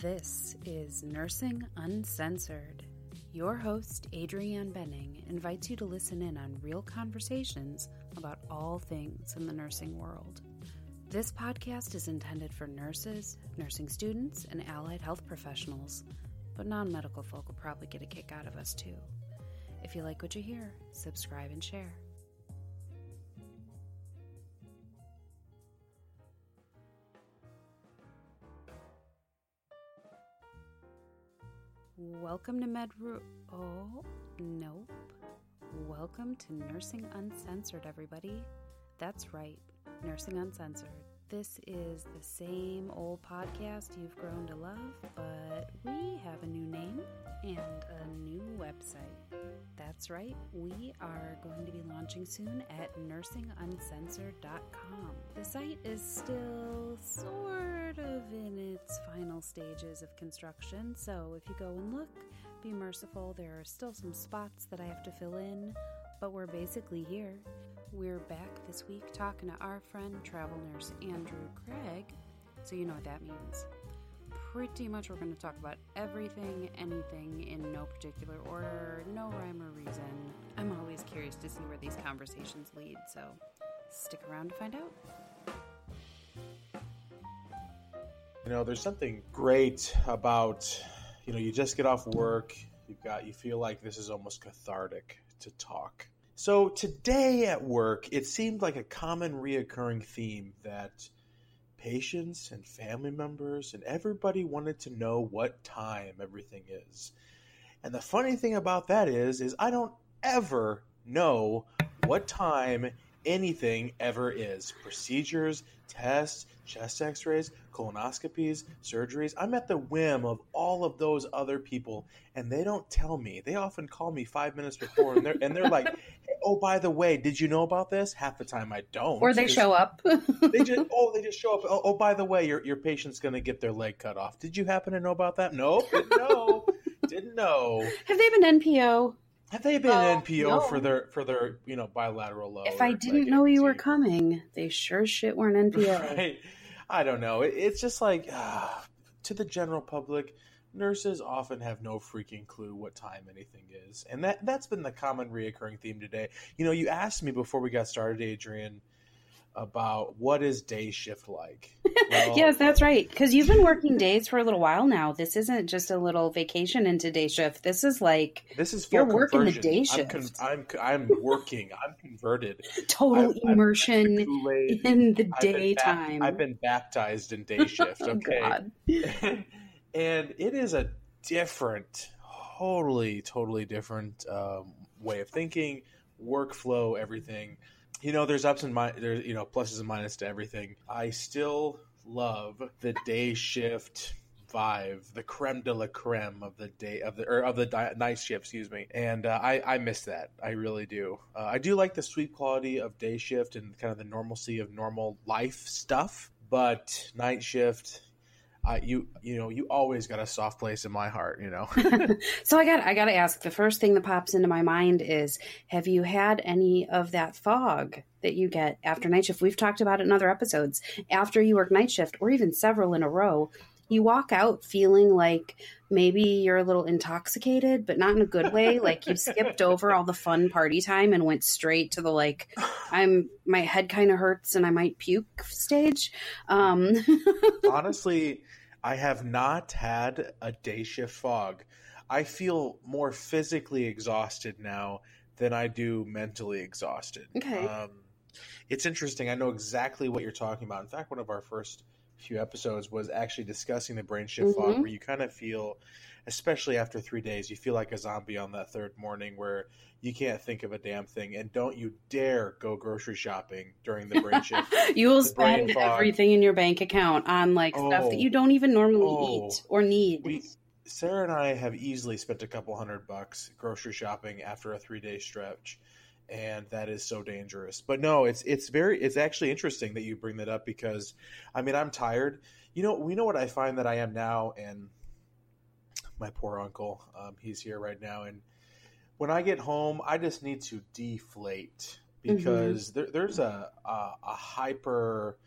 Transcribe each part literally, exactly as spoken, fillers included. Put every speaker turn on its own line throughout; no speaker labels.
This is Nursing Uncensored. Your host, Adrienne Benning, invites you to listen in on real conversations about all things in the nursing world. This podcast is intended for nurses, nursing students, and allied health professionals, but non-medical folk will probably get a kick out of us too. If you like what you hear, subscribe and share. Welcome to MedRu... Oh, nope. Welcome to Nursing Uncensored, everybody. That's right, Nursing Uncensored. This is the same old podcast you've grown to love, but we have a new name and a new website. That's right, we are going to be launching soon at nursing uncensored dot com. The site is still sort of in its final stages of construction, so if you go and look, be merciful. There are still some spots that I have to fill in, but we're basically here. We're back this week talking to our friend, travel nurse Andrew Craig, so you know what that means. Pretty much we're going to talk about everything, anything, in no particular order, no rhyme or reason. I'm always curious to see where these conversations lead, so stick around to find out.
You know, there's something great about, you know, you just get off work, you've got, you feel like this is almost cathartic to talk. So today at work, it seemed like a common reoccurring theme that patients and family members and everybody wanted to know what time everything is. And the funny thing about that is, is I don't ever know what time anything ever is. Procedures, tests, chest x-rays, colonoscopies, surgeries. I'm at the whim of all of those other people, and they don't tell me. They often call me five minutes before, and they're, and they're like, hey, oh, by the way, did you know about this? Half the time I don't.
Or they show up.
they just Oh, they just show up. Oh, oh by the way, your, your patient's going to get their leg cut off. Did you happen to know about that? Nope, didn't know. didn't know.
Have they been N P O?
Have they been
Oh,
N P O
no.
for their for their you know bilateral low?
If I didn't know you were coming, they sure shit weren't N P O.
Right? I don't know. It, it's just like uh, to the general public, nurses often have no freaking clue what time anything is, and that that's been the common reoccurring theme today. You know, you asked me before we got started, Adrienne, about what is day shift like. Well,
yes, that's right. Because you've been working days for a little while now. This isn't just a little vacation into day shift. This is like
this is full
you're working
conversion.
the day shift.
I'm con- I'm, I'm working. I'm converted.
Total
I've,
immersion
I've
in the
I've been
daytime.
ba- I've been baptized in day shift. Okay,
God.
And it is a different, totally, totally different um, way of thinking, workflow, everything. You know, there's ups and min- there's you know pluses and minuses to everything. I still love the day shift vibe, the creme de la creme of the day of the or of the di- night shift, excuse me. And uh, I I miss that. I really do. Uh, I do like the sweet quality of day shift and kind of the normalcy of normal life stuff. But night shift, uh, you you know, you always got a soft place in my heart. You know.
So I got I got to ask. The first thing that pops into my mind is: have you had any of that fog that you get after night shift? We've talked about it in other episodes. After you work night shift, or even several in a row, you walk out feeling like maybe you're a little intoxicated, but not in a good way. Like you skipped over all the fun party time and went straight to the like, I'm my head kind of hurts and I might puke stage. Um.
Honestly, I have not had a day shift fog. I feel more physically exhausted now than I do mentally exhausted.
Okay.
Um, it's interesting. I know exactly what you're talking about. In fact, one of our first few episodes was actually discussing the brain shift
Mm-hmm.
fog, where you kind of feel, especially after three days, you feel like a zombie on that third morning where you can't think of a damn thing. And don't you dare go grocery shopping during the brain shift.
You will
The brain
spend
fog.
everything in your bank account on like stuff
Oh.
that you don't even normally
Oh.
eat or need.
We, Sarah and I have easily spent a couple hundred bucks grocery shopping after a three-day stretch, and that is so dangerous. But no, it's it's very it's actually interesting that you bring that up because, I mean, I'm tired. You know, we know what I find that I am now, and my poor uncle, um, he's here right now, and when I get home, I just need to deflate because mm-hmm. there, there's a, a a hyper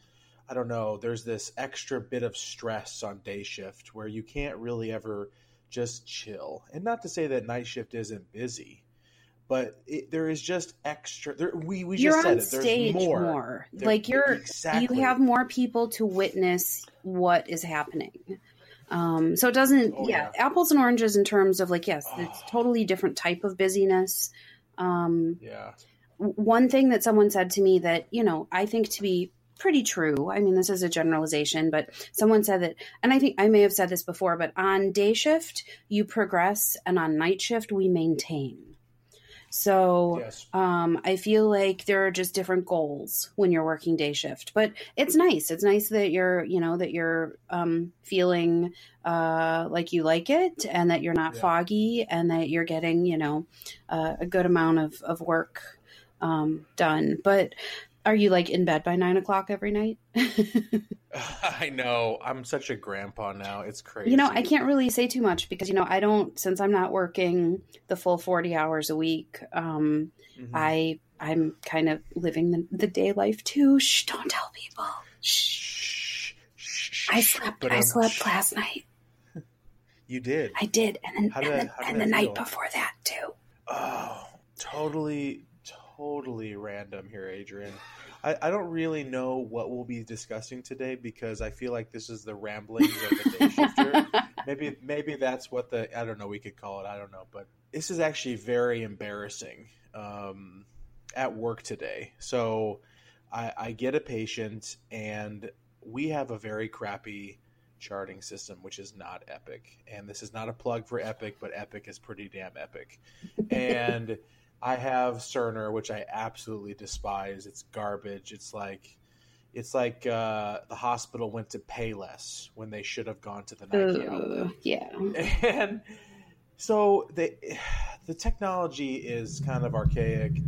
I don't know, there's this extra bit of stress on day shift where you can't really ever just chill. And not to say that night shift isn't busy, but it, there is just extra. There, we we
you're
just said
on
it. There's
stage
more.
more.
There,
like you're
exactly.
you have more people to witness what is happening. Um, so it doesn't.
Oh,
yeah,
yeah,
apples and oranges in terms of like yes,
oh.
it's totally different type of busyness. Um,
yeah.
One thing that someone said to me that you know I think to be pretty true. I mean, this is a generalization, but someone said that, and I think I may have said this before, but on day shift you progress, and on night shift we maintain. So
yes.
um, I feel like there are just different goals when you're working day shift, but it's nice. It's nice that you're, you know, that you're um, feeling uh, like you like it, and that you're not
Yeah.
foggy, and that you're getting, you know, uh, a good amount of, of work um, done. But are you like in bed by nine o'clock every night?
I know. I'm such a grandpa now. It's crazy.
You know, I can't really say too much because, you know, I don't, since I'm not working the full forty hours a week, um, mm-hmm. I, I'm kind of living the, the day life too. Shh, don't tell people. Shh. Shh. I slept, but I slept last night.
You did?
I did. And then,
how
and,
did,
then,
how
and the
feel?
night before that too.
Oh, totally, totally random here, Adrian. I, I don't really know what we'll be discussing today because I feel like this is the ramblings of the day shifter. maybe maybe that's what the, I don't know, we could call it. I don't know. But this is actually very embarrassing um, at work today. So I, I get a patient, and we have a very crappy charting system, which is not Epic. And this is not a plug for Epic, but Epic is pretty damn epic. And I have Cerner, which I absolutely despise. It's garbage. It's like it's like uh, the hospital went to Payless when they should have gone to the Nike
uh,
outlet.
Yeah.
And so the the technology is kind of archaic,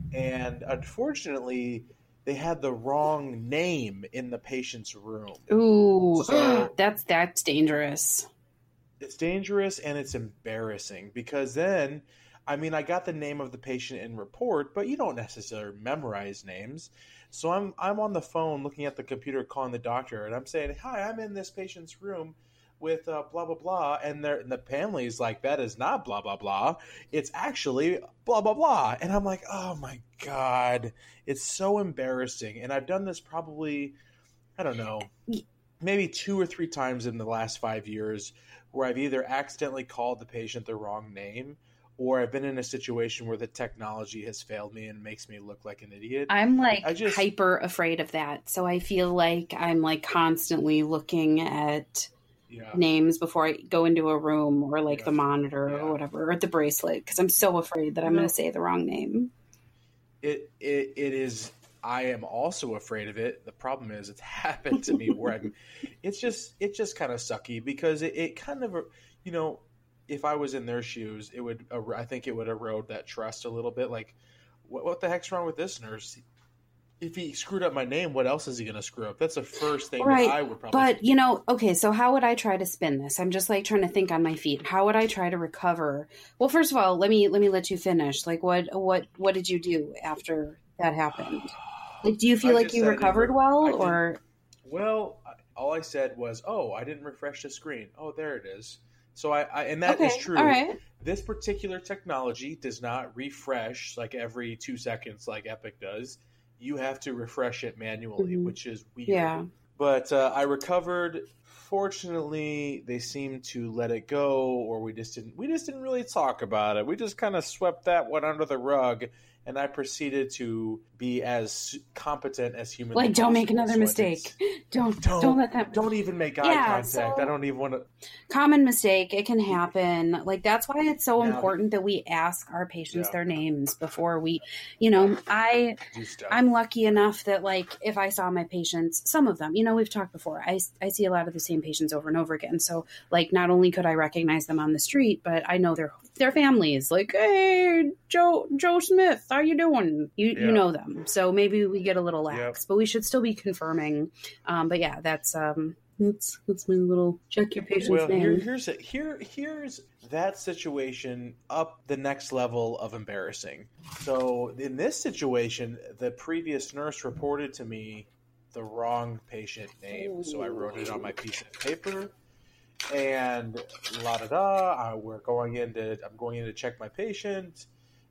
and unfortunately, they had the wrong name in the patient's room.
Ooh,
so
that's that's dangerous.
It's dangerous, and it's embarrassing because then. I mean, I got the name of the patient in report, but you don't necessarily memorize names. So I'm I'm on the phone looking at the computer calling the doctor, and I'm saying, hi, I'm in this patient's room with uh, blah, blah, blah. And, and the family's like, that is not blah, blah, blah. It's actually blah, blah, blah. And I'm like, oh, my God. It's so embarrassing. And I've done this probably, I don't know, maybe two or three times in the last five years where I've either accidentally called the patient the wrong name, or I've been in a situation where the technology has failed me and makes me look like an idiot.
I'm like
I just,
hyper afraid of that. So I feel like I'm like constantly looking at yeah. names before I go into a room, or like yeah. the monitor yeah. or whatever, or the bracelet, because I'm so afraid that I'm no. going to say the wrong name.
It, it It is, I am also afraid of it. The problem is it's happened to me where I'm, it's just, it's just kind of sucky because it, it kind of, you know, if I was in their shoes, it would. I think it would erode that trust a little bit. Like, what, what the heck's wrong with this nurse? If he screwed up my name, what else is he going to screw up? That's the first thing
right.
that I would probably.
But you know, okay. So how would I try to spin this? I'm just like trying to think on my feet. How would I try to recover? Well, first of all, let me let me let you finish. Like, what what what did you do after that happened? Like, do you feel
I
like you recovered well, or?
Well, all I said was, "Oh, I didn't refresh the screen. Oh, there it is." So I, I and that
okay,
is true.
All right.
This particular technology does not refresh like every two seconds like Epic does. You have to refresh it manually, mm-hmm. which is weird.
Yeah.
But uh, I recovered. Fortunately, they seemed to let it go, or we just didn't. We just didn't really talk about it. We just kind of swept that one under the rug. And I proceeded to be as competent as humanly
like,
possible.
Don't make another so mistake. Don't, don't don't let that.
Don't even make eye
yeah,
contact.
So,
I don't even want to.
Common mistake. It can happen. Like that's why it's so now, important that we ask our patients yeah. their names before we. You know, I I'm lucky enough that like if I saw my patients, some of them, you know, we've talked before. I I see a lot of the same patients over and over again. So like not only could I recognize them on the street, but I know their their families. Like, hey, Joe Joe Smith. How you doing? You yeah. you know them, so maybe we get a little lax, yep. but we should still be confirming. Um, but yeah, that's um, that's that's my little check your patient's
well,
name.
Here, here's a, here here's that situation up the next level of embarrassing. So in this situation, the previous nurse reported to me the wrong patient name. So I wrote it on my piece of paper, and la da da. We're going in to, I'm going in to check my patient,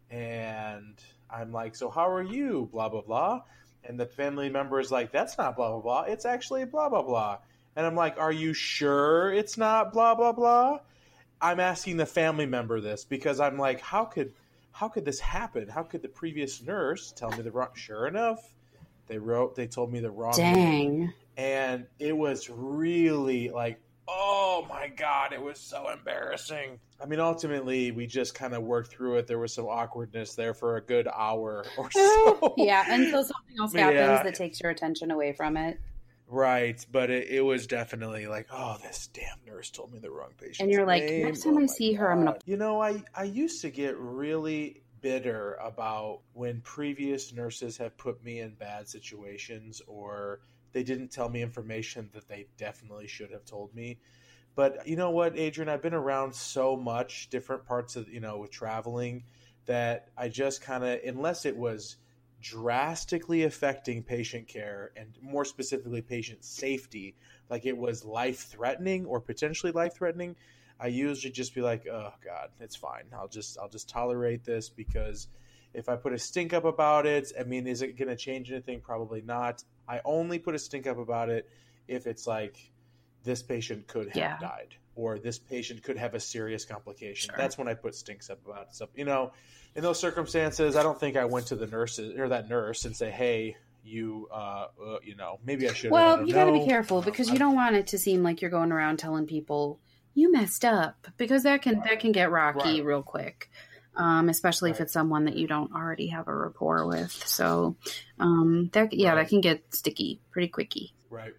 and I'm like, so how are you? Blah blah blah. And the family member is like, that's not blah blah blah. It's actually blah blah blah. And I'm like, are you sure it's not blah blah blah? I'm asking the family member this because I'm like, how could how could this happen? How could the previous nurse tell me the wrong? Sure enough, they wrote they told me the wrong
Dang.
name. And it was really like, oh my God, it was so embarrassing. I mean, ultimately, we just kind of worked through it. There was some awkwardness there for a good hour or so.
Yeah, until something else happens
Yeah.
that takes your attention away from it.
Right, but it, it was definitely like, oh, this damn nurse told me the wrong patient.
And you're like, next time I see her, I'm gonna.
You know, I, I used to get really bitter about when previous nurses have put me in bad situations or they didn't tell me information that they definitely should have told me. But you know what, Adrian, I've been around so much different parts of, you know, with traveling that I just kind of, unless it was drastically affecting patient care and more specifically patient safety, like it was life-threatening or potentially life-threatening, I usually just be like, oh God, it's fine. I'll just I'll just tolerate this because if I put a stink up about it, I mean, is it going to change anything? Probably not. I only put a stink up about it if it's like this patient could have
Yeah.
died or this patient could have a serious complication.
Sure.
That's when I put stinks up about it. So, you know, in those circumstances, I don't think I went to the nurses or that nurse and say, hey, you, uh, uh you know, maybe I should.
Well, you got to be
know.
careful because you
I'm-
don't want it to seem like you're going around telling people you messed up because that can that can get rocky
Right.
real quick. Um, especially if
Right.
it's someone that you don't already have a rapport with. So, um, that yeah,
Right.
that can get sticky pretty quicky.
Right.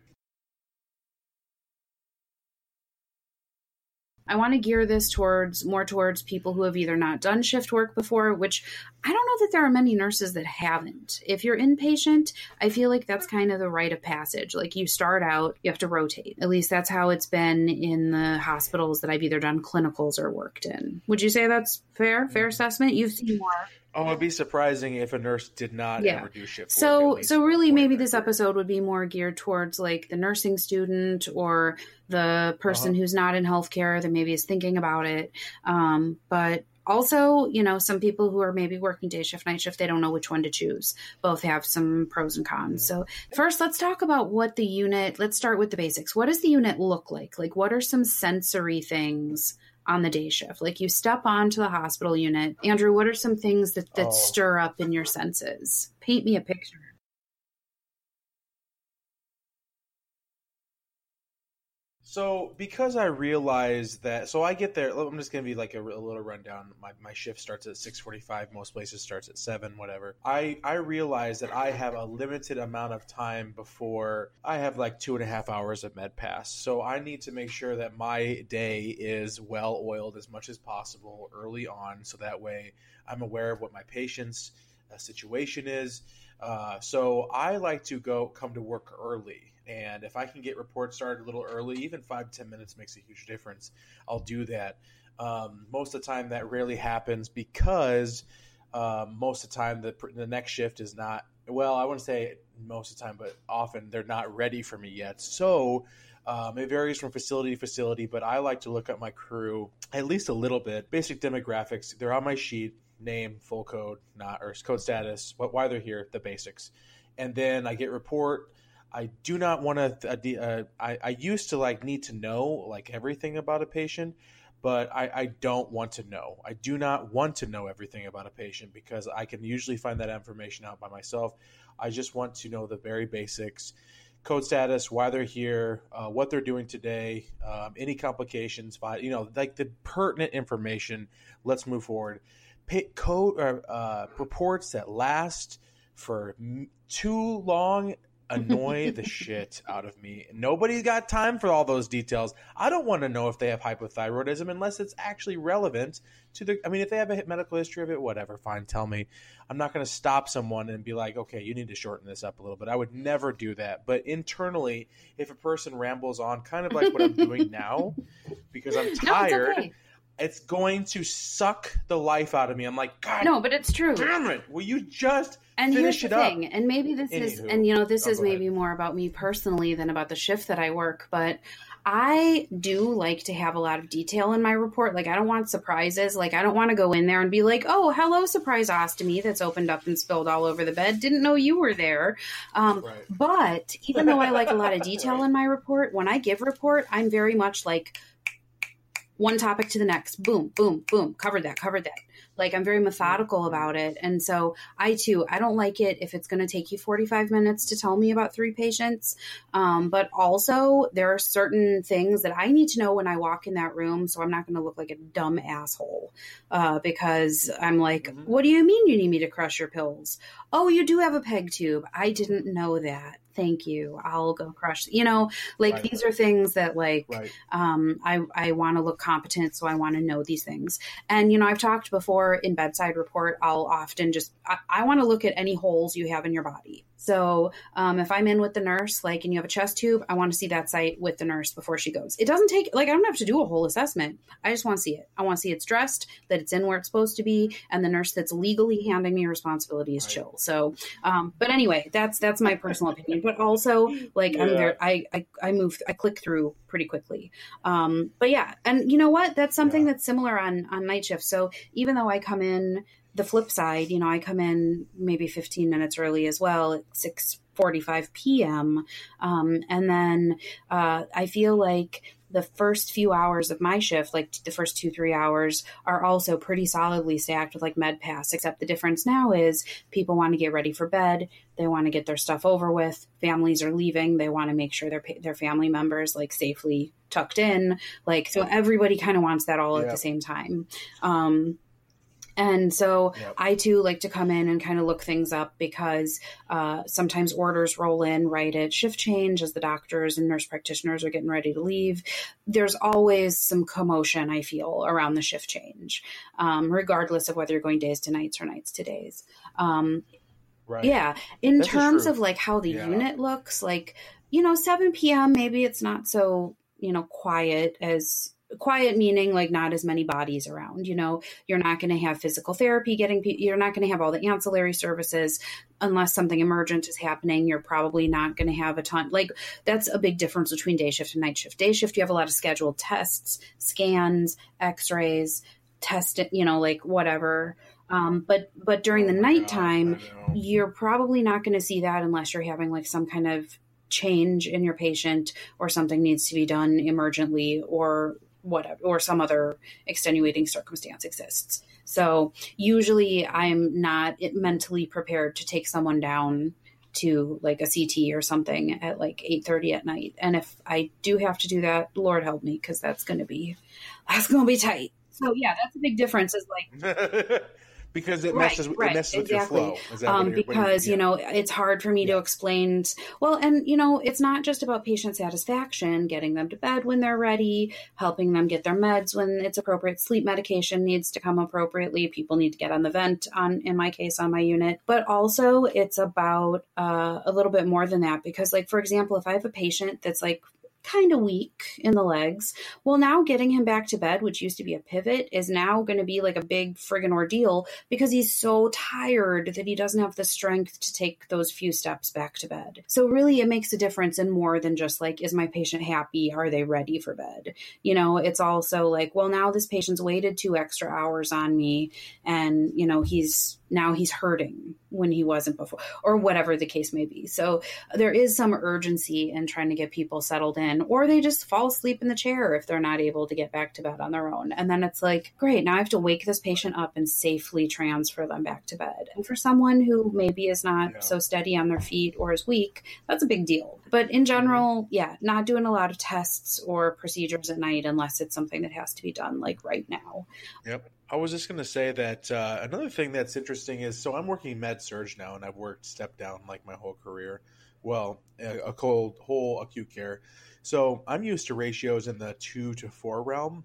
I want to gear this towards more towards people who have either not done shift work before, which I don't know that there are many nurses that haven't. If you're inpatient, I feel like that's kind of the rite of passage. Like you start out, you have to rotate. At least that's how it's been in the hospitals that I've either done clinicals or worked in. Would you say that's fair? Fair assessment? You've seen more.
Oh, it'd be surprising if a nurse did not
Yeah.
ever do shift work. at
So,
least
so
at
really,
one point
maybe
in their
this
career.
episode would be more geared towards like the nursing student or the person
Uh-huh.
who's not in healthcare that maybe is thinking about it. Um, but also, you know, some people who are maybe working day shift, night shift, they don't know which one to choose. Both have some pros and cons. So first, let's talk about what the unit, let's start with the basics. What does the unit look like? Like, what are some sensory things on the day shift? Like you step onto the hospital unit. Andrew, what are some things that, that
Oh.
stir up in your senses? Paint me a picture.
So because I realized that, so I get there, I'm just going to be like a, a little rundown. My, my shift starts at six forty-five. Most places starts at seven, whatever. I, I realize that I have a limited amount of time before I have like two and a half hours of med pass. So I need to make sure that my day is well oiled as much as possible early on. So that way I'm aware of what my patient's uh, situation is. Uh, so I like to go come to work early. And if I can get reports started a little early, even five to ten minutes makes a huge difference. I'll do that. Um, most of the time that rarely happens because um, most of the time the, the next shift is not, well, I wouldn't say most of the time, but often they're not ready for me yet. So um, it varies from facility to facility, but I like to look at my crew at least a little bit. Basic demographics, they're on my sheet, name, full code, not or code status, what, why they're here, the basics. And then I get report. I do not want to, uh, I, I used to like need to know like everything about a patient, but I, I don't want to know. I do not want to know everything about a patient because I can usually find that information out by myself. I just want to know the very basics, code status, why they're here, uh, what they're doing today, um, any complications, you know, like the pertinent information. Let's move forward. Pay, code or uh, reports that last for m- too long annoy the shit out of me. Nobody's got time for all those details. I don't want to know if they have hypothyroidism unless it's actually relevant to the, I mean, if they have a medical history of it, whatever, fine, tell me. I'm not going to stop someone and be like, okay, you need to shorten this up a little bit. I would never do that. But internally, if a person rambles on, kind of like what I'm doing now, because I'm tired,
No, it's okay.
it's going to suck the life out of me. I'm like, God,
no, but it's true.
Damn it! Will you just
and
finish
here's
it
the
up?
thing, and maybe this
Anywho.
is, and you know, this
Oh,
is
go
maybe
ahead.
more about me personally than about the shift that I work, but I do like to have a lot of detail in my report. Like, I don't want surprises. Like, I don't want to go in there and be like, oh, hello, surprise ostomy that's opened up and spilled all over the bed. Didn't know you were there. Um,
Right.
But even though I like a lot of detail
Right.
in my report, when I give report, I'm very much like one topic to the next. Boom, boom, boom. Covered that, covered that. Like, I'm very methodical about it. And so I too, I don't like it if it's going to take you forty-five minutes to tell me about three patients. Um, but also there are certain things that I need to know when I walk in that room. So I'm not going to look like a dumb asshole uh, because I'm like,
Mhm.
what do you mean you need me to crush your pills? Oh, you do have a peg tube. I didn't know that. Thank you. I'll go crush, you know, like
Right.
these are things that like,
Right.
um, I, I want to look competent. So I want to know these things. And, you know, I've talked before in bedside report, I'll often just, I, I want to look at any holes you have in your body. So um, if I'm in with the nurse, like, and you have a chest tube, I want to see that site with the nurse before she goes. It doesn't take, like, I don't have to do a whole assessment. I just want to see it. I want to see it's dressed, that it's in where it's supposed to be, and the nurse that's legally handing me responsibility is
Right.
chill. So, um, but anyway, that's, that's my personal opinion. But also, like, I'm
Yeah.
very, I, I, I move, I click through pretty quickly. Um, but yeah, and you know what? That's something
Yeah.
that's similar on, on night shift. So even though I come in, the flip side, you know, I come in maybe fifteen minutes early as well at six forty-five p.m. Um, and then uh, I feel like the first few hours of my shift, like the first two, three hours, are also pretty solidly stacked with like med pass, except the difference now is people want to get ready for bed. They want to get their stuff over with. Families are leaving. They want to make sure their their family members like safely tucked in. Like, so everybody kind of wants that all at
Yeah.
the same time. Um, And so
Yep.
I too like to come in and kind of look things up because uh, sometimes orders roll in right at shift change as the doctors and nurse practitioners are getting ready to leave. There's always some commotion, I feel, around the shift change, um, regardless of whether you're going days to nights or nights to days. Um,
Right.
yeah. In
That's the
terms
truth.
of like how the
Yeah.
unit looks, like, you know, seven p.m., maybe it's not so, you know, quiet as quiet, meaning like not as many bodies around. You know, you're not going to have physical therapy getting, pe- you're not going to have all the ancillary services unless something emergent is happening. You're probably not going to have a ton. Like, that's a big difference between day shift and night shift. Day shift, you have a lot of scheduled tests, scans, x-rays, test it, you know, like whatever. Um, but, but during the
Oh my God,
nighttime,
I know.
you're probably not going to see that unless you're having like some kind of change in your patient or something needs to be done emergently or whatever, or some other extenuating circumstance exists. So usually I'm not mentally prepared to take someone down to like a C T or something at like eight thirty at night. And if I do have to do that, Lord help me, because that's going to be, that's going to be tight. So yeah, that's a big difference is like,
because it
Right,
messes,
right,
it messes with
exactly.
your flow. Is that
Um,
what you're- what you're-
because, you
yeah.
know, it's hard for me to
Yeah.
explain. Well, and, you know, it's not just about patient satisfaction, getting them to bed when they're ready, helping them get their meds when it's appropriate. Sleep medication needs to come appropriately. People need to get on the vent on, in my case, on my unit. But also it's about uh, a little bit more than that. Because, like, for example, if I have a patient that's like kind of weak in the legs, well, now getting him back to bed, which used to be a pivot, is now going to be like a big friggin' ordeal because he's so tired that he doesn't have the strength to take those few steps back to bed. So really it makes a difference in more than just like, is my patient happy? Are they ready for bed? You know, it's also like, well, now this patient's waited two extra hours on me and, you know, he's now he's hurting when he wasn't before, or whatever the case may be. So there is some urgency in trying to get people settled in, or they just fall asleep in the chair if they're not able to get back to bed on their own. And then it's like, great, now I have to wake this patient up and safely transfer them back to bed. And for someone who maybe is not
Yeah.
so steady on their feet or is weak, that's a big deal. But in general, yeah, not doing a lot of tests or procedures at night unless it's something that has to be done like right now.
Yep. I was just going to say that uh, another thing that's interesting is, so I'm working med surge now, and I've worked step down like my whole career. Well, a, a cold, whole acute care. So I'm used to ratios in the two to four realm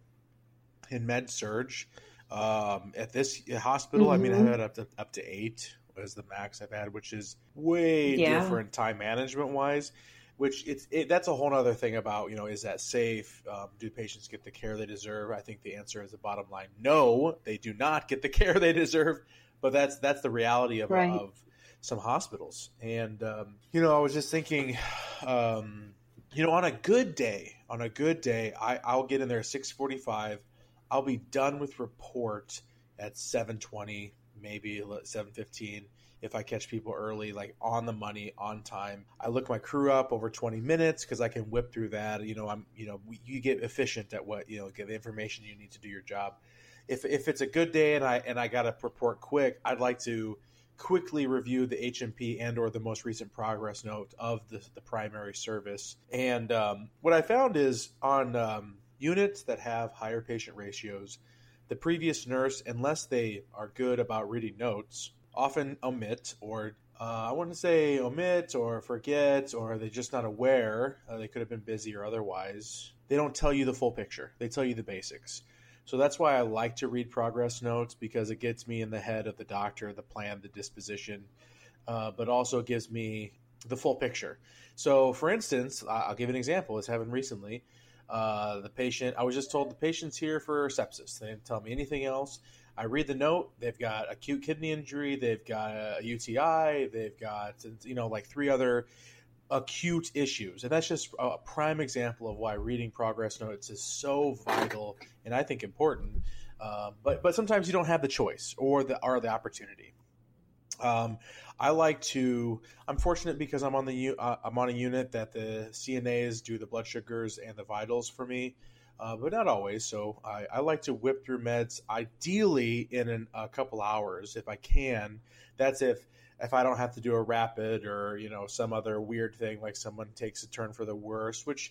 in med surge. Um, at this hospital, I mean, I've
Mhm.
had up to up to eight was the max I've had, which is way
Yeah.
different time management wise. which it's it, that's a whole other thing about, you know, is that safe? Um, do patients get the care they deserve? I think the answer is the bottom line. No, they do not get the care they deserve. But that's that's the reality of,
right.
of some hospitals. And, um, you know, I was just thinking, um, you know, on a good day, on a good day, I, I'll get in there at six forty-five. I'll be done with report at seven twenty, maybe seven fifteen. If I catch people early, like on the money, on time. I look my crew up over twenty minutes because I can whip through that. You know, I'm, you know, you get efficient at what, you know, get the information you need to do your job. If if it's a good day and I and I got to report quick, I'd like to quickly review the H M P and or the most recent progress note of the, the primary service. And um, what I found is on um, units that have higher patient ratios, the previous nurse, unless they are good about reading notes, often omit or uh, I want to say omit or forget, or they're just not aware. Uh, they could have been busy or otherwise. They don't tell you the full picture. They tell you the basics. So that's why I like to read progress notes, because it gets me in the head of the doctor, the plan, the disposition, uh, but also gives me the full picture. So, for instance, I'll give an example. This happened recently. Uh, the patient, I was just told the patient's here for sepsis. They didn't tell me anything else. I read the note. They've got acute kidney injury. They've got a U T I. They've got, you know, like three other acute issues. And that's just a prime example of why reading progress notes is so vital and I think important. Uh, but but sometimes you don't have the choice or the or the opportunity. Um, I like to. I'm fortunate because I'm on the uh, I'm on a unit that the C N As do the blood sugars and the vitals for me, uh, but not always. So I, I like to whip through meds, ideally in an, a couple hours if I can. That's if. If I don't have to do a rapid or, you know, some other weird thing like someone takes a turn for the worse, which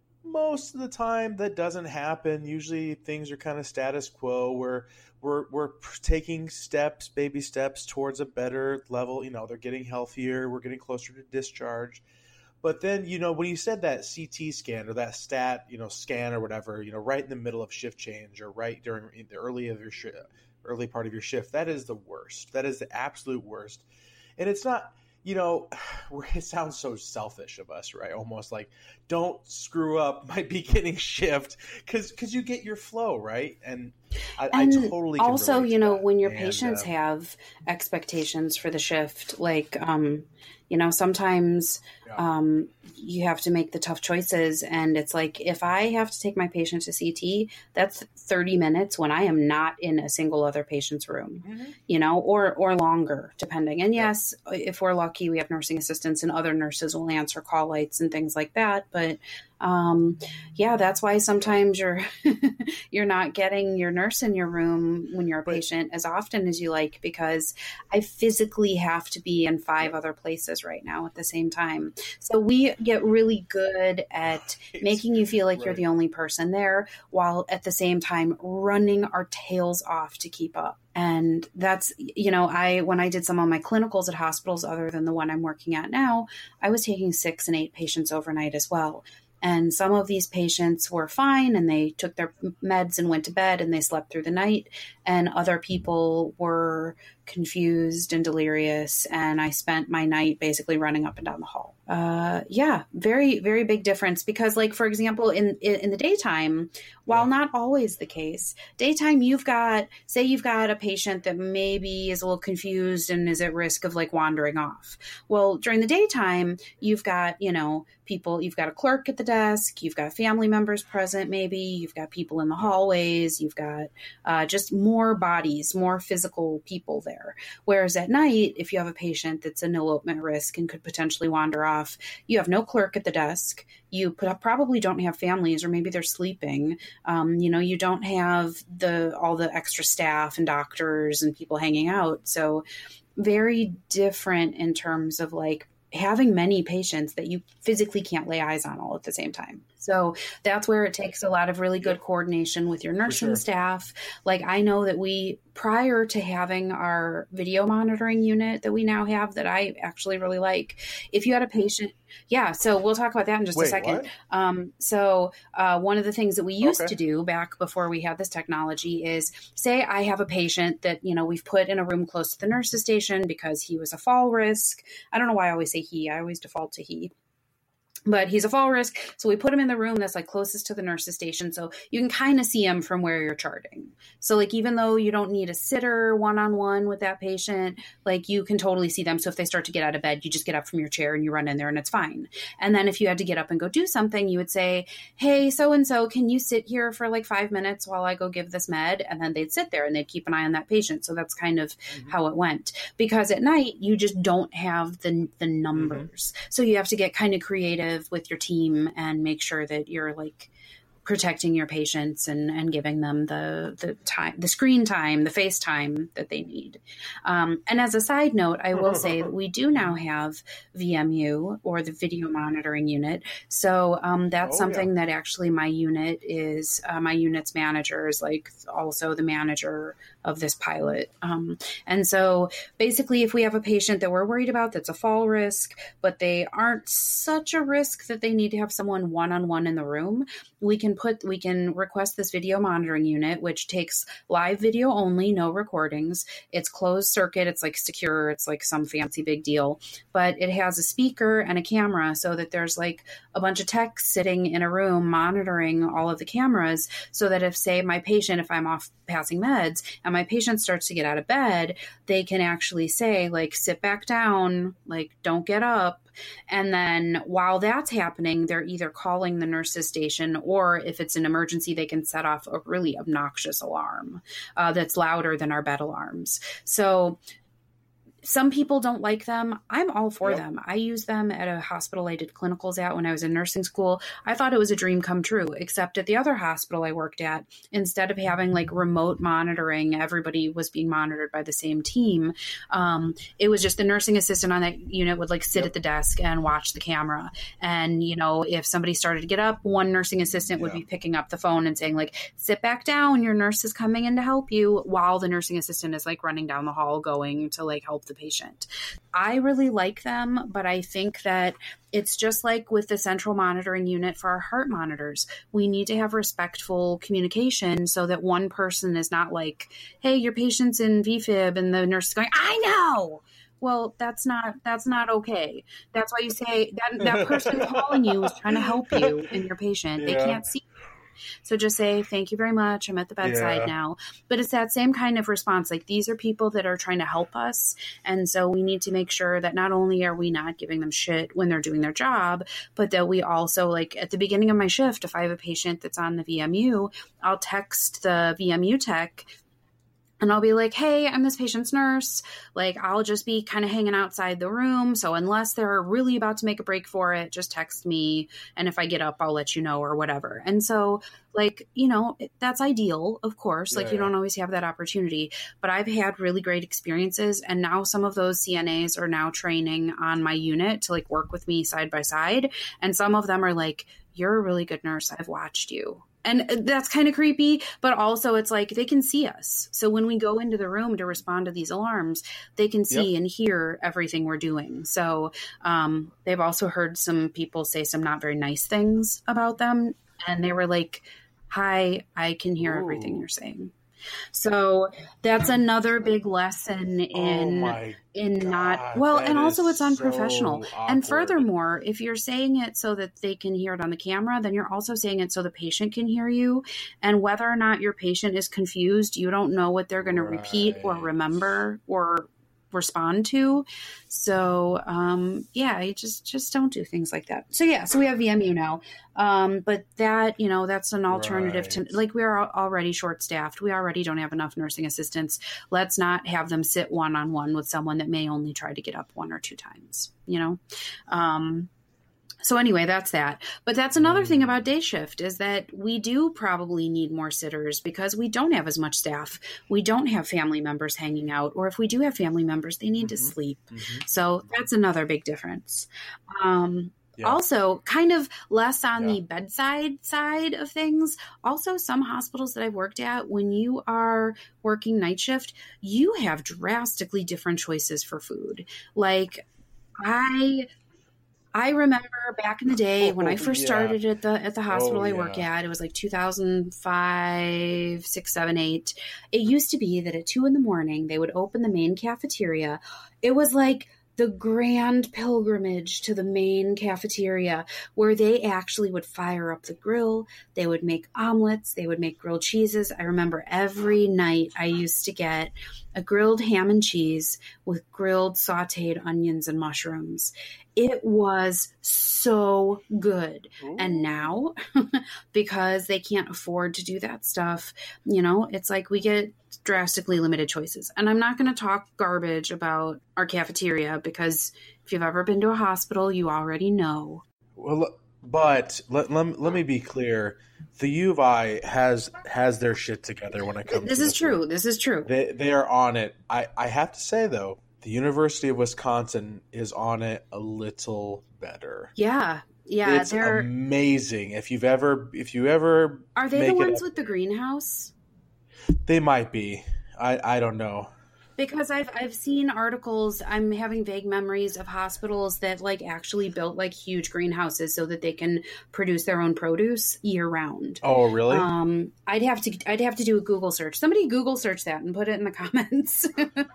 most of the time that doesn't happen. Usually things are kind of status quo. We're, we're, we're taking steps, baby steps towards a better level. You know, they're getting healthier. We're getting closer to discharge. But then, you know, when you said that C T scan or that stat, you know, scan or whatever, you know, right in the middle of shift change or right during the early of your sh- early part of your shift, that is the worst. That is the absolute worst. And it's not, you know, it sounds so selfish of us, right? Almost like, don't screw up my beginning shift because because you get your flow, right? And I,
and
I totally can
also,
relate
you
to
know,
that.
when your
and,
patients
uh,
have expectations for the shift, like, um, you know, sometimes
yeah.
um, you have to make the tough choices. And it's like, if I have to take my patient to C T, that's thirty minutes when I am not in a single other patient's room,
Mm-hmm.
you know, or, or longer, depending. And
Yep.
yes, if we're lucky, we have nursing assistants and other nurses will answer call lights and things like that. But um, yeah, that's why sometimes you're, you're not getting your nurse in your room when you're a
But-
patient as often as you like, because I physically have to be in five other places right now at the same time. So we get really good at making you feel like you're
Right.
the only person there, while at the same time running our tails off to keep up. And that's, you know, I, when I did some of my clinicals at hospitals other than the one I'm working at now, I was taking six and eight patients overnight as well. And some of these patients were fine and they took their meds and went to bed and they slept through the night. And other people were confused and delirious. And I spent my night basically running up and down the hall. Uh, yeah, very, very big difference. Because, like, for example, in, in the daytime, while
Yeah.
not always the case, daytime, you've got, say you've got a patient that maybe is a little confused and is at risk of like wandering off. Well, during the daytime, you've got, you know, people, you've got a clerk at the desk, you've got family members present, maybe you've got people in the hallways, you've got uh, just more bodies, more physical people there. Whereas at night, if you have a patient that's an elopement risk and could potentially wander off, you have no clerk at the desk. You put, probably don't have families, or maybe they're sleeping. Um, you know, you don't have the all the extra staff and doctors and people hanging out. So very different in terms of like having many patients that you physically can't lay eyes on all at the same time. So that's where it takes a lot of really good coordination with your nursing
sure.
staff. Like, I know that we, prior to having our video monitoring unit that we now have that I actually really like, if you had a patient, yeah, so we'll talk about that in just
Wait,
a second.
what?
Um, so uh, one of the things that we used
Okay.
to do back before we had this technology is, say I have a patient that, you know, we've put in a room close to the nurse's station because he was a fall risk. I don't know why I always say he, I always default to he. But he's a fall risk, so we put him in the room that's like closest to the nurse's station, so you can kind of see him from where you're charting. So like even though you don't need a sitter one-on-one with that patient, like you can totally see them. So if they start to get out of bed, you just get up from your chair and you run in there and it's fine. And then if you had to get up and go do something, you would say, hey, so-and-so, can you sit here for like five minutes while I go give this med? And then they'd sit there and they'd keep an eye on that patient. So that's kind of mm-hmm. how it went. Because at night, you just don't have the, the numbers. Mm-hmm. So you have to get kind of creative with your team and make sure that you're like protecting your patients and, and giving them the, the time, the screen time, the face time that they need. Um, and as a side note, I will say that we do now have V M U, or the video monitoring unit. So um, that's oh, something yeah. that actually my unit is, uh, my unit's manager is like also the manager of this pilot. Um, and so basically if we have a patient that we're worried about that's a fall risk, but they aren't such a risk that they need to have someone one-on-one in the room, we can put, we can request this video monitoring unit, which takes live video only, no recordings. It's closed circuit. It's like secure. It's like some fancy big deal, but it has a speaker and a camera so that there's like a bunch of techs sitting in a room monitoring all of the cameras, so that if, say, my patient, if I'm off passing meds and my patient starts to get out of bed, they can actually say like, sit back down, like don't get up. And then while that's happening, they're either calling the nurse's station, or if it's an emergency, they can set off a really obnoxious alarm uh, that's louder than our bed alarms. So some people don't like them. I'm all for yep. them. I use them at a hospital I did clinicals at when I was in nursing school. I thought it was a dream come true, except at the other hospital I worked at, instead of having like remote monitoring, everybody was being monitored by the same team. Um, it was just the nursing assistant on that unit would like sit yep. at the desk and watch the camera. And, you know, if somebody started to get up, one nursing assistant would yeah. be picking up the phone and saying like, sit back down, your nurse is coming in to help you, while the nursing assistant is like running down the hall going to like help the patient. I really like them, but I think that it's just like with the central monitoring unit for our heart monitors. We need to have respectful communication so that one person is not like, hey, your patient's in V fib, and the nurse is going, I know. Well, that's not, that's not okay. That's why you say that that person calling you is trying to help you and your patient. Yeah. They can't see. So just say, thank you very much. I'm at the bedside yeah. now. But it's that same kind of response. Like, these are people that are trying to help us. And so we need to make sure that not only are we not giving them shit when they're doing their job, but that we also, like at the beginning of my shift, if I have a patient that's on the V M U, I'll text the V M U tech and I'll be like, hey, I'm this patient's nurse. Like, I'll just be kind of hanging outside the room. So unless they're really about to make a break for it, just text me. And if I get up, I'll let you know, or whatever. And so, like, you know, that's ideal, of course. Like, yeah, you don't always have that opportunity. But I've had really great experiences. And now some of those C N As are now training on my unit to, like, work with me side by side. And some of them are like, you're a really good nurse. I've watched you. And that's kind of creepy, but also it's like they can see us. So when we go into the room to respond to these alarms, they can see yep. and hear everything we're doing. So um, they've also heard some people say some not very nice things about them. And they were like, hi, I can hear Ooh. everything you're saying. So that's another big lesson in
oh
in
God,
not well, and also it's unprofessional.
So
and furthermore, if you're saying it so that they can hear it on the camera, then you're also saying it so the patient can hear you. And whether or not your patient is confused, you don't know what they're going right. to repeat or remember or respond to. So um yeah, you just just don't do things like that. So yeah, so we have V M U now. Um but that, you know, that's an alternative right. to, like, we are already short staffed. We already don't have enough nursing assistants. Let's not have them sit one on one with someone that may only try to get up one or two times, you know. Um So anyway, that's that. But that's another thing about day shift, is that we do probably need more sitters because we don't have as much staff. We don't have family members hanging out, or if we do have family members, they need mm-hmm. to sleep. Mm-hmm. So that's another big difference. Um, yeah. Also, kind of less on yeah. the bedside side of things. Also, some hospitals that I've worked at, when you are working night shift, you have drastically different choices for food. Like, I... I remember back in the day when I first
yeah.
started at the at the hospital
oh,
I
yeah.
work at, it was like two thousand five, six, seven, eight. It used to be that at two in the morning, they would open the main cafeteria. It was like the grand pilgrimage to the main cafeteria where they actually would fire up the grill. They would make omelets. They would make grilled cheeses. I remember every night I used to get a grilled ham and cheese with grilled sauteed onions and mushrooms. It was so good. Ooh. And now, because they can't afford to do that stuff, you know, it's like we get drastically limited choices. And I'm not going to talk garbage about our cafeteria because if you've ever been to a hospital, you already know.
Well, but let, let, let me be clear. The U of I has has their shit together when it comes
this
to
is
this.
True.
Work.
This is true.
They, they are on it. I, I have to say, though, the University of Wisconsin is on it a little better.
Yeah. Yeah.
It's
they're
amazing. If you've ever, if you ever.
Are they the ones with the greenhouse?
They might be. I, I don't know.
Because I've I've seen articles, I'm having vague memories of hospitals that like actually built like huge greenhouses so that they can produce their own produce year round.
Oh, really?
Um, I'd have to I'd have to do a Google search. Somebody Google search that and put it in the comments.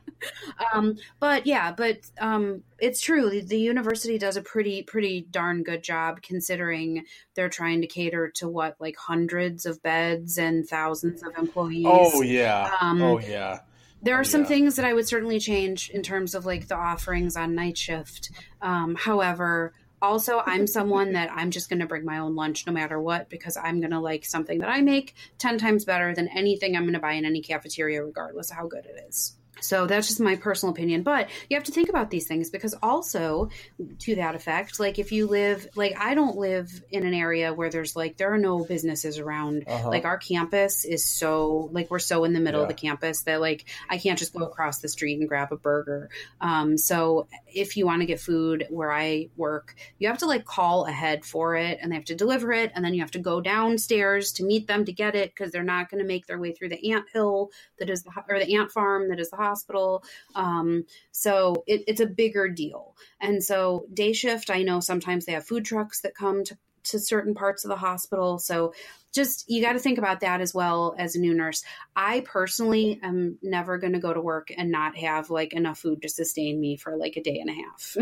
um, but yeah, but um, it's true. The, the university does a pretty pretty darn good job considering they're trying to cater to what like hundreds of beds and thousands of employees.
Oh yeah.
Um,
oh yeah.
There are
oh,
some
yeah.
things that I would certainly change in terms of like the offerings on night shift. Um, however, also I'm someone that I'm just going to bring my own lunch no matter what, because I'm going to like something that I make ten times better than anything I'm going to buy in any cafeteria, regardless of how good it is. So that's just my personal opinion. But you have to think about these things because also to that effect, like if you live, like I don't live in an area where there's like, there are no businesses around. Uh-huh. Like our campus is so, like we're so in the middle yeah. of the campus that like I can't just go across the street and grab a burger. Um, so if you want to get food where I work, you have to like call ahead for it and they have to deliver it. And then you have to go downstairs to meet them to get it because they're not going to make their way through the ant hill that is the, or the ant farm that is the hospital. Um, so it, it's a bigger deal. And so day shift, I know sometimes they have food trucks that come to, to certain parts of the hospital. So just, you got to think about that as well as a new nurse. I personally am never going to go to work and not have like enough food to sustain me for like a day and a half.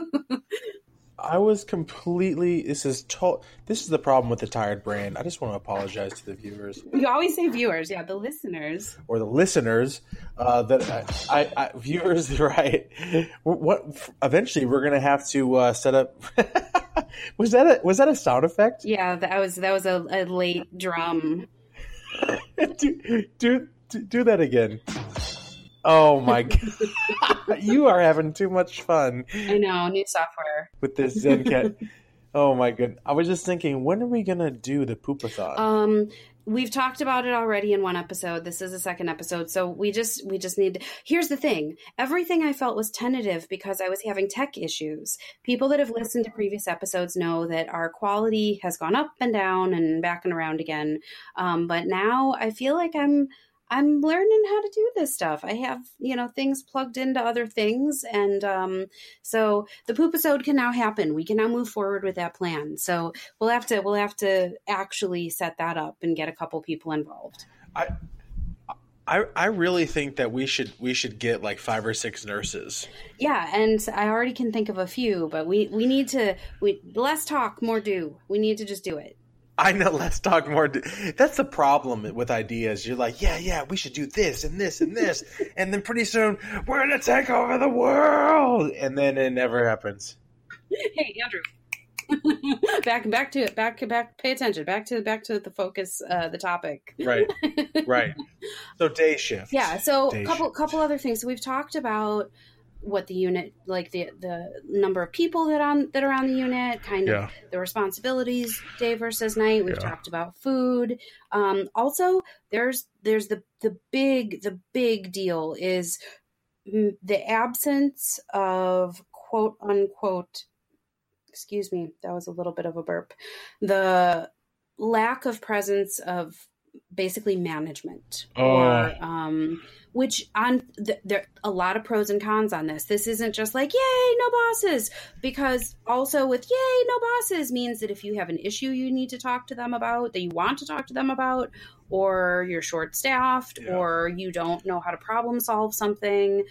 I was completely, this is to, this is the problem with the Tired Brain. I just want to apologize to the viewers.
You always say viewers. Yeah. The listeners.
Or the listeners, uh, that I, I, I viewers, right. What, eventually we're going to have to, uh, set up, was that a, was that a sound effect?
Yeah, that was, that was a, a late drum.
do, do, do that again. Oh my God. You are having too much fun.
I know, new software.
With this ZenCat. Oh my goodness. I was just thinking, when are we going to do the Poopathon?
Um, we've talked about it already in one episode. This is the second episode. So we just, we just need to, here's the thing. Everything I felt was tentative because I was having tech issues. People that have listened to previous episodes know that our quality has gone up and down and back and around again. Um, but now I feel like I'm, I'm learning how to do this stuff. I have, you know, things plugged into other things. And um, so the Poop-isode can now happen. We can now move forward with that plan. So we'll have to, we'll have to actually set that up and get a couple people involved.
I, I, I really think that we should, we should get like five or six nurses.
Yeah. And I already can think of a few, but we, we need to, we less talk, more do. We need to just do it.
I know, let's talk more. That's the problem with ideas. You're like, yeah, yeah, we should do this and this and this. And then pretty soon, we're going to take over the world. And then it never happens.
Hey, Andrew. back back to it. Back, back, pay attention. Back to back to the focus, uh, the topic.
Right, right. So day shift.
Yeah, so
a
couple,
shift.
couple other things. So we've talked about what the unit, like the the number of people that on that are on the unit, kind
yeah.
of the responsibilities day versus night. We've
yeah.
talked about food. Um, also, there's there's the the big the big deal is the absence of quote unquote. Excuse me, that was a little bit of a burp. The lack of presence of basically management
oh.
or um which on th- there a lot of pros and cons on this. This isn't just like yay no bosses, because also with yay no bosses means that if you have an issue you need to talk to them about, that you want to talk to them about, or you're short staffed yeah. or you don't know how to problem solve something,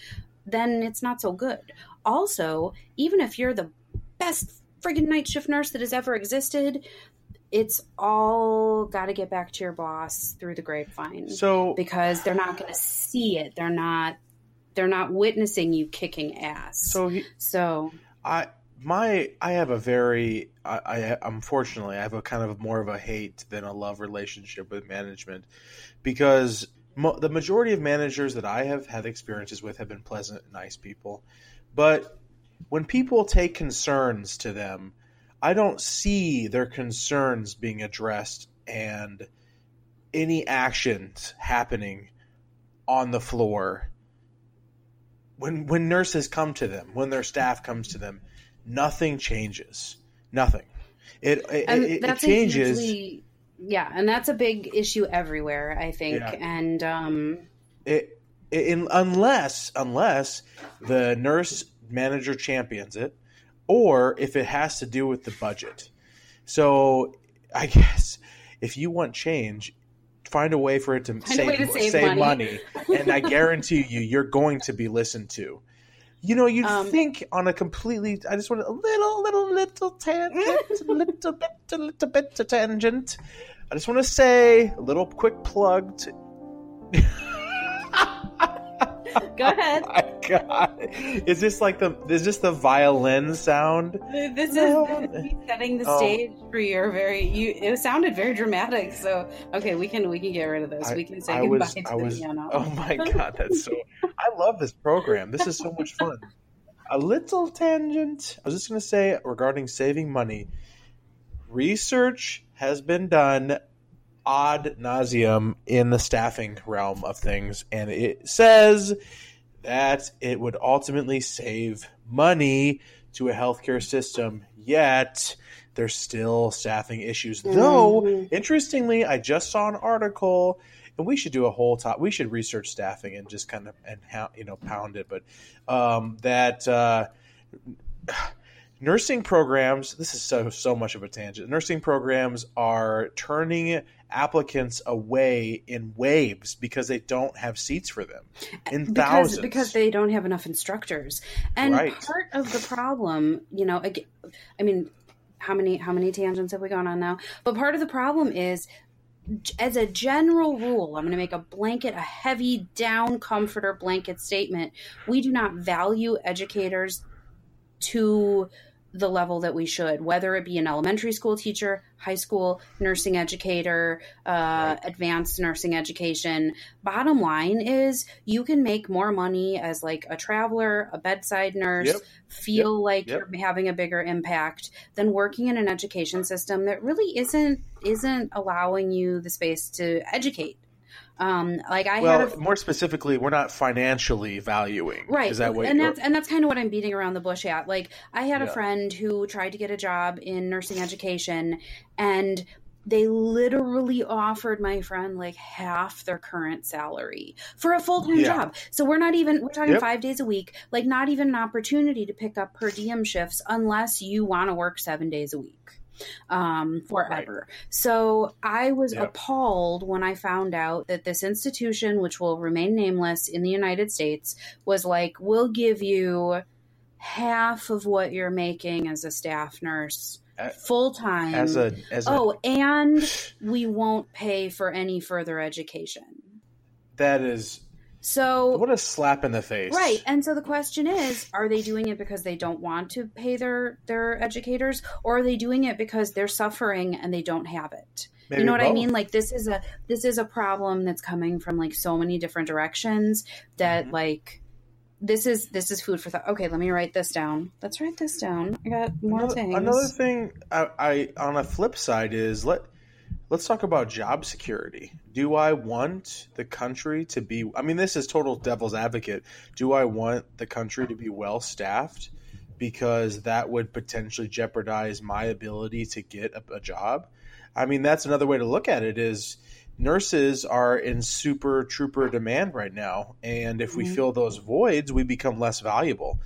then it's not so good. Also, even if you're the best friggin' night shift nurse that has ever existed, it's all got to get back to your boss through the grapevine.
So
because they're not going to see it. They're not they're not witnessing you kicking ass.
So he,
so
I my I have a very I, I unfortunately I have a kind of more of a hate than a love relationship with management, because mo- the majority of managers that I have had experiences with have been pleasant, nice people, but when people take concerns to them, I don't see their concerns being addressed and any actions happening on the floor. When when nurses come to them, when their staff comes to them, nothing changes. Nothing. It it, it, it changes.
Hugely, yeah, and that's a big issue everywhere, I think. Yeah. And um,
it, it in, unless unless the nurse manager champions it, or if it has to do with the budget. So I guess if you want change, find a way for it to, save,
to save,
save
money.
money. And I guarantee you, you're going to be listened to. You know, you'd
um,
think on a completely, I just want a little, little, little tangent, a little bit, a little bit of tangent. I just want to say a little quick plug to...
Go ahead.
Oh my God. Is this like the is this the violin sound?
This is, this is me setting the stage oh. for your very you it sounded very dramatic, so okay, we can we can get rid of this.
I,
we can say
I
goodbye
was,
to
I
the
was,
piano.
Oh my God, that's so I love this program. This is so much fun. A little tangent. I was just gonna say regarding saving money. Research has been done ad nauseum in the staffing realm of things, and it says that it would ultimately save money to a healthcare system, yet there's still staffing issues. Mm-hmm. Though, interestingly, I just saw an article, and we should do a whole top. We should research staffing and just kind of and you know pound it, but um, that. Uh, Nursing programs, this is so so much of a tangent. Nursing programs are turning applicants away in waves because they don't have seats for them in
because,
thousands.
Because they don't have enough instructors. And
right.
part of the problem, you know, I mean, how many how many tangents have we gone on now? But part of the problem is, as a general rule, I'm going to make a blanket, a heavy down comforter blanket statement. We do not value educators to the level that we should, whether it be an elementary school teacher, high school nursing educator, uh, right. advanced nursing education. Bottom line is you can make more money as like a traveler, a bedside nurse,
yep.
feel
yep.
like
yep.
you're having a bigger impact than working in an education system that really isn't isn't allowing you the space to educate. Um, like I
well,
had a,
more specifically, we're not financially valuing,
right?
Is that what
and that's and that's kind of what I'm beating around the bush at. Like I had
yeah.
a friend who tried to get a job in nursing education, and they literally offered my friend like half their current salary for a full-time
yeah.
job. So we're not even we're talking
yep.
five days a week, like not even an opportunity to pick up per diem shifts unless you want to work seven days a week. Um, forever. Right. So I was yep. appalled when I found out that this institution, which will remain nameless in the United States, was like, we'll give you half of what you're making as a staff nurse full time.
As a, as
oh,
a...
and we won't pay for any further education.
That is...
So
what a slap in the face.
Right. And so the question is, are they doing it because they don't want to pay their, their educators, or are they doing it because they're suffering and they don't have it?
Maybe
you know what
both.
I mean? Like this is a this is a problem that's coming from like so many different directions that mm-hmm. like this is this is food for thought. Okay, let me write this down. Let's write this down. I got more
another,
things.
Another thing I, I on a flip side is let Let's talk about job security. Do I want the country to be, I mean, this is total devil's advocate. Do I want the country to be well staffed? Because that would potentially jeopardize my ability to get a, a job. I mean, that's another way to look at it is nurses are in super trooper demand right now. And if we mm-hmm. fill those voids, we become less valuable.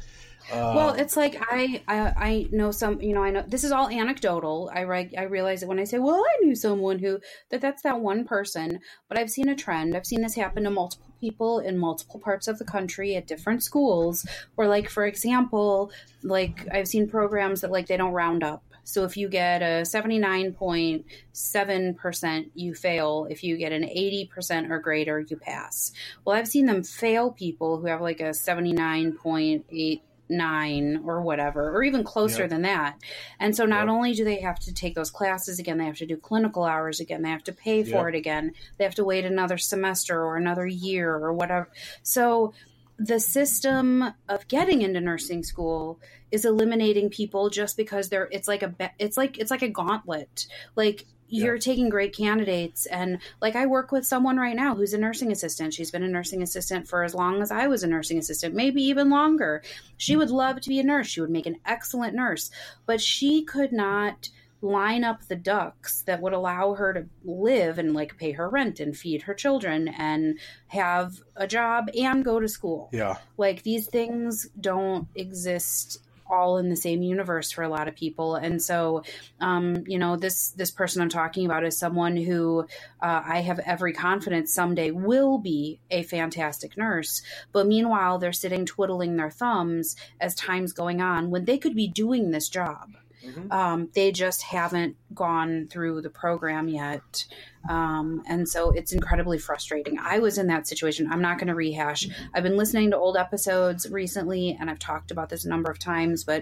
Um,
Well, it's like I, I I know some, you know, I know this is all anecdotal. I re- I realize it when I say, well, I knew someone who that that's that one person, but I've seen a trend. I've seen this happen to multiple people in multiple parts of the country at different schools. Where, like, for example, like I've seen programs that like they don't round up. So if you get a seventy-nine point seven percent, you fail. If you get an eighty percent or greater, you pass. Well, I've seen them fail people who have like a seventy-nine point eight nine or whatever, or even closer
Yep.
than that. And so not
Yep.
only do they have to take those classes again, they have to do clinical hours again, they have to pay for
Yep.
it again, they have to wait another semester or another year or whatever. So the system of getting into nursing school is eliminating people just because they're it's like a it's like it's like a gauntlet. Like, you're
Yeah.
taking great candidates, and like I work with someone right now who's a nursing assistant. She's been a nursing assistant for as long as I was a nursing assistant, maybe even longer. She would love to be a nurse. She would make an excellent nurse, but she could not line up the ducks that would allow her to live and like pay her rent and feed her children and have a job and go to school.
Yeah.
Like, these things don't exist all in the same universe for a lot of people. And so, um, you know, this, this person I'm talking about is someone who uh, I have every confidence someday will be a fantastic nurse. But meanwhile, they're sitting twiddling their thumbs as time's going on when they could be doing this job.
Mhm.
Um, they just haven't gone through the program yet. Um, and so it's incredibly frustrating. I was in that situation. I'm not going to rehash. I've been listening to old episodes recently, and I've talked about this a number of times, but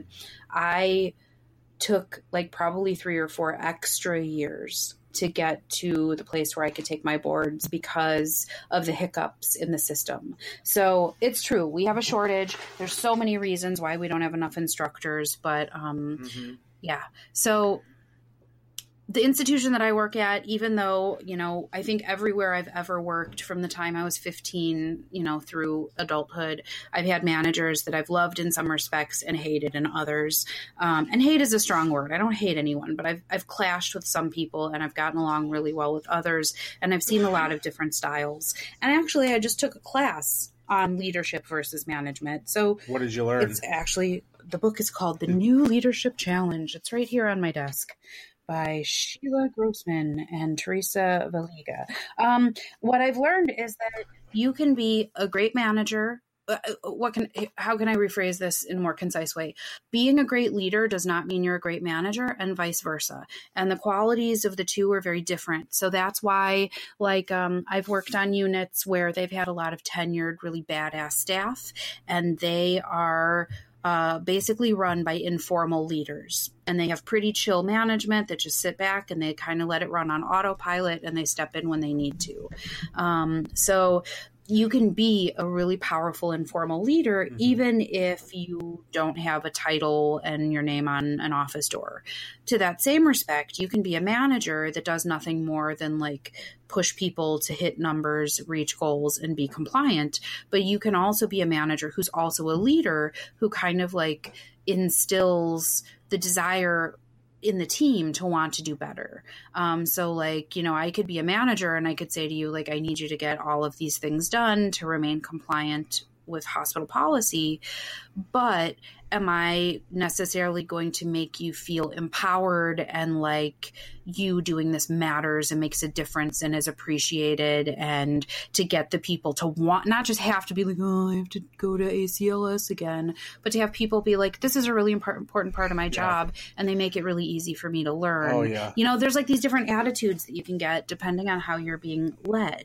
I took like probably three or four extra years to get to the place where I could take my boards because of the hiccups in the system. So it's true. We have a shortage. There's so many reasons why we don't have enough instructors, but, um,
Mm-hmm.
yeah. So the institution that I work at, even though, you know, I think everywhere I've ever worked from the time I was fifteen, you know, through adulthood, I've had managers that I've loved in some respects and hated in others. Um, and hate is a strong word. I don't hate anyone, but I've, I've clashed with some people and I've gotten along really well with others. And I've seen a lot of different styles. And actually, I just took a class on leadership versus management. So
What did you learn?
it's actually, the book is called The New Leadership Challenge. It's right here on my desk, by Sheila Grossman and Teresa Valiga. Um, what I've learned is that you can be a great manager. Uh, what can, how can I rephrase this in a more concise way? Being a great leader does not mean you're a great manager, and vice versa. And the qualities of the two are very different. So that's why, like, um, I've worked on units where they've had a lot of tenured, really badass staff, and they are Uh, basically run by informal leaders, and they have pretty chill management that just sit back and they kind of let it run on autopilot, and they step in when they need to. Um, so you can be a really powerful informal leader, mm-hmm. even if you don't have a title and your name on an office door. To that same respect, you can be a manager that does nothing more than like push people to hit numbers, reach goals, and be compliant. But you can also be a manager who's also a leader who kind of like instills the desire in the team to want to do better. Um, so like, you know, I could be a manager and I could say to you, like, I need you to get all of these things done to remain compliant with hospital policy, but am I necessarily going to make you feel empowered and like you doing this matters and makes a difference and is appreciated, and to get the people to want, not just have to be like, oh, I have to go to A C L S again, but to have people be like, this is a really important important part of my job, yeah. and they make it really easy for me to learn.
Oh, yeah.
You know, there's like these different attitudes that you can get depending on how you're being led.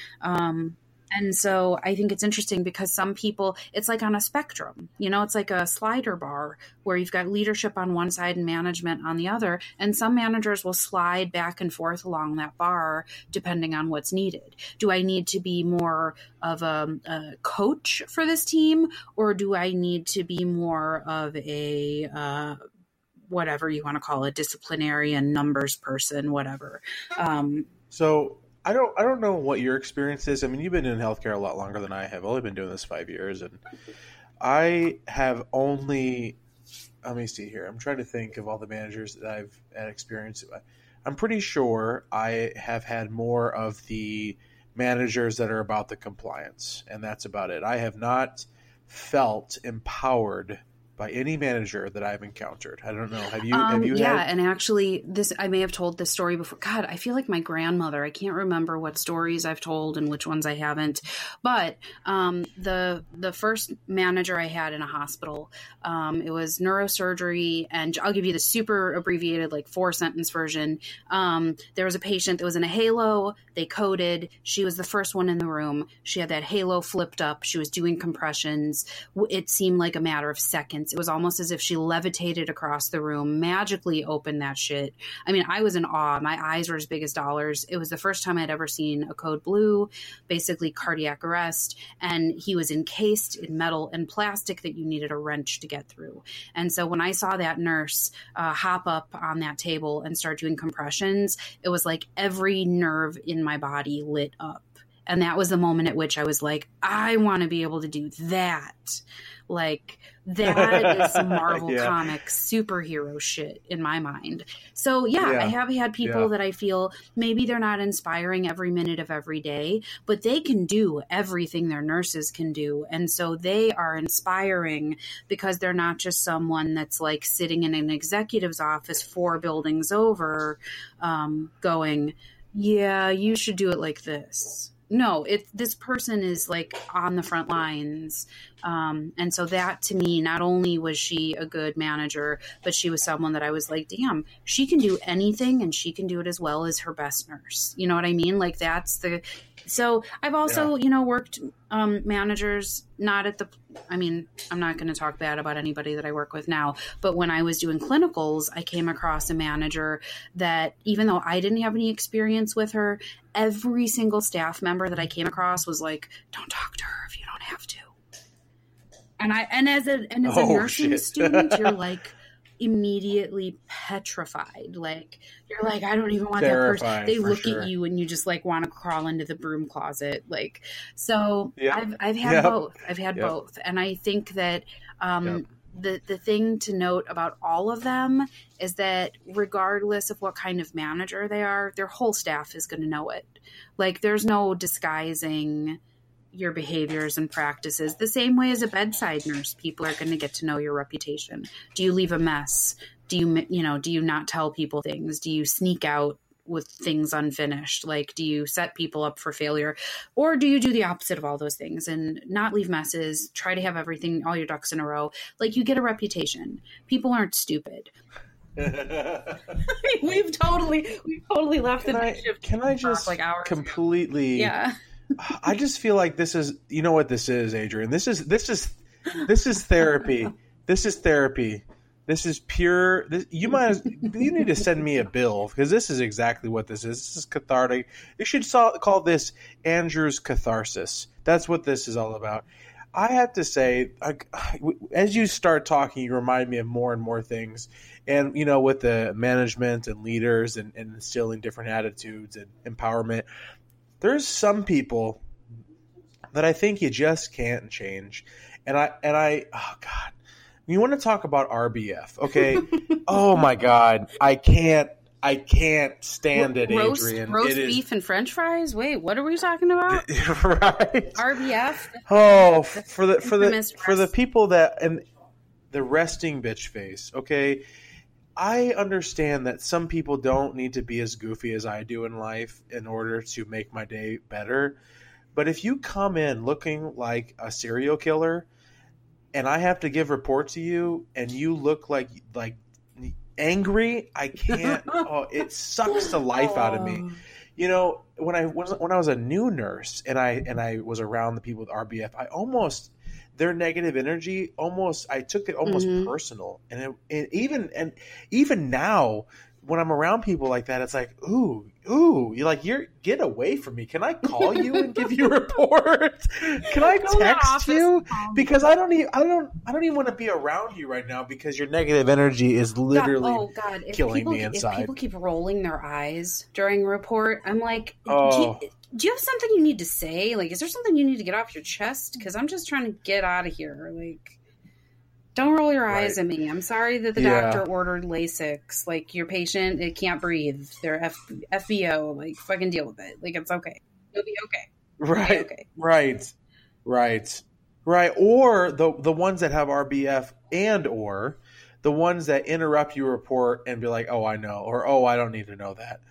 Um, And so I think it's interesting because some people, it's like on a spectrum, you know, it's like a slider bar where you've got leadership on one side and management on the other. And some managers will slide back and forth along that bar depending on what's needed. Do I need to be more of a, a coach for this team, or do I need to be more of a, uh, whatever you want to call it, disciplinarian, numbers person, whatever. Um,
so I don't I don't know what your experience is. I mean, you've been in healthcare a lot longer than I have. I've only been doing this five years, and I have only, let me see here. I'm trying to think of all the managers that I've had experience. I'm pretty sure I have had more of the managers that are about the compliance, and that's about it. I have not felt empowered by any manager that I've encountered. I don't know. Have you?
Um,
have you?
yeah,
had...
and actually, this I may have told this story before. God, I feel like my grandmother. I can't remember what stories I've told and which ones I haven't. But um, the the first manager I had in a hospital, um, it was neurosurgery, and I'll give you the super abbreviated, like four sentence version. Um, there was a patient that was in a halo. They coded. She was the first one in the room. She had that halo flipped up. She was doing compressions. It seemed like a matter of seconds. It was almost as if she levitated across the room, magically opened that shit. I mean, I was in awe. My eyes were as big as dollars. It was the first time I'd ever seen a code blue, basically cardiac arrest. And he was encased in metal and plastic that you needed a wrench to get through. And so when I saw that nurse uh, hop up on that table and start doing compressions, it was like every nerve in my body lit up. And that was the moment at which I was like, I want to be able to do that. Like, that is Marvel yeah. Comics superhero shit in my mind. So, yeah, yeah. I have had people yeah. that I feel maybe they're not inspiring every minute of every day, but they can do everything their nurses can do. And so they are inspiring because they're not just someone that's like sitting in an executive's office four buildings over um, going, yeah, you should do it like this. No, it, this person is like on the front lines. Um, and so that to me, not only was she a good manager, but she was someone that I was like, damn, she can do anything and she can do it as well as her best nurse. You know what I mean? Like that's the, so I've also, yeah. you know, worked um, managers, not at the, I mean, I'm not going to talk bad about anybody that I work with now, but when I was doing clinicals, I came across a manager that even though I didn't have any experience with her, every single staff member that I came across was like, don't talk to her if you don't have to. And I, and as a, and as a oh, nursing shit. student, you're like immediately petrified. Like, you're like, I don't even want Terrifying, that person. They look sure. at you and you just like want to crawl into the broom closet. Like, so yep. I've, I've had yep. both. I've had yep. both. And I think that, um, yep. the, the thing to note about all of them is that regardless of what kind of manager they are, their whole staff is going to know it. Like, there's no disguising your behaviors and practices. The same way as a bedside nurse, people are going to get to know your reputation. Do you leave a mess? Do you, you know, do you not tell people things? Do you sneak out with things unfinished? Like, do you set people up for failure? Or do you do the opposite of all those things and not leave messes, try to have everything, all your ducks in a row? Like, you get a reputation. People aren't stupid. we've totally, we've totally left
can
the
I,
night shift.
Can I just like completely...
Ago. Yeah.
I just feel like this is, you know what this is, Adrian? This is, this is, this is therapy. This is therapy. This is pure. This, you might, you need to send me a bill because this is exactly what this is. This is cathartic. You should call this Andrew's catharsis. That's what this is all about. I have to say, I, as you start talking, you remind me of more and more things. And, you know, with the management and leaders and, and instilling different attitudes and empowerment, there's some people that I think you just can't change. And I, and I, oh God, you want to talk about R B F. Okay. Oh my God. I can't, I can't stand it,
roast,
Adrian.
Roast
it
beef
is...
and French fries? Wait, what are we talking about?
Right.
R B F?
Oh, for the, for the, for the people that, and the resting bitch face. Okay. I understand that some people don't need to be as goofy as I do in life in order to make my day better. But if you come in looking like a serial killer and I have to give report to you and you look like like angry, I can't. Oh, it sucks the life out of me. You know, when I was when I was a new nurse and I and I was around the people with R B F, I almost their negative energy almost I took it almost mm-hmm. personal, and, it, and even and even now when I'm around people like that, it's like ooh ooh you're like you're get away from me. Can I call you and give you a report? Can I text you because I don't even I don't I don't even want to be around you right now because your negative energy is literally
God, oh God. If
killing
people,
me inside.
If people keep rolling their eyes during a report, I'm like,
oh.
do you, do you have something you need to say? Like, is there something you need to get off your chest? Because I'm just trying to get out of here. Like, don't roll your eyes right. at me. I'm sorry that the
yeah.
doctor ordered Lasix. Like, your patient, it can't breathe. They're F- FBO. Like, fucking deal with it. Like, it's okay. It'll be okay.
It'll right. Be okay. Right. Right. Right. Or the the ones that have R B F and or the ones that interrupt your report and be like, oh, I know, or oh, I don't need to know that.